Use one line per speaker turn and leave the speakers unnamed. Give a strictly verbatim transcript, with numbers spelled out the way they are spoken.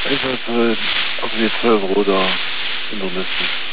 Ik had uh, ook weer twaalf euro daar in de listen.